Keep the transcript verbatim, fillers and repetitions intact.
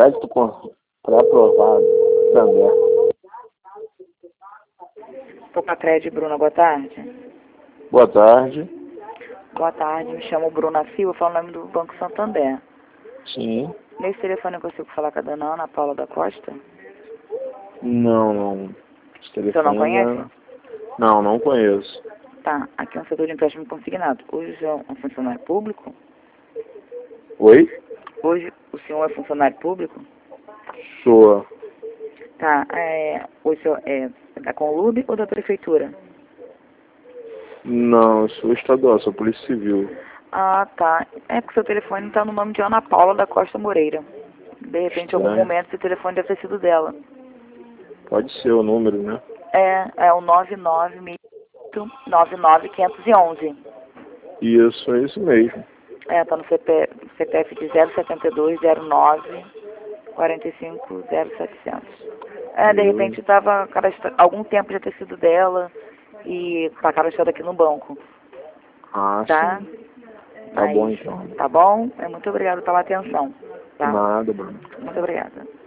Crédito com pré-aprovado também. Tocatred, Bruna, boa tarde. Boa tarde. Boa tarde, me chamo Bruna Silva, falo o nome do Banco Santander. Sim. Nesse telefone eu consigo falar com a dona Ana Paula da Costa? Não, não. Esse O senhor não conhece? é... Não, não conheço. Tá, aqui é um setor de empréstimo consignado. Hoje o senhor é um funcionário público? Oi? Hoje o senhor é funcionário público? Sou. Tá, é, o senhor é da Conlube ou da Prefeitura? Não, eu sou estadual, sou polícia civil. Ah, tá. É porque seu telefone está no nome de Ana Paula da Costa Moreira. De repente, em algum Estranho. momento, esse telefone deve ter sido dela. Pode ser o número, né? É, é o nove nove nove nove cinco um um. Isso, é isso mesmo. É, tá no C P, C P F de zero sete dois zero nove quatro cinco zero setecentos. É, de Eu... repente estava algum tempo já ter sido dela e tá cadastrado aqui no banco. Ah, Tá? sim. Tá Mas, bom, então. tá bom? É, muito obrigada pela atenção. Tá? Nada, Bruno. Muito obrigada.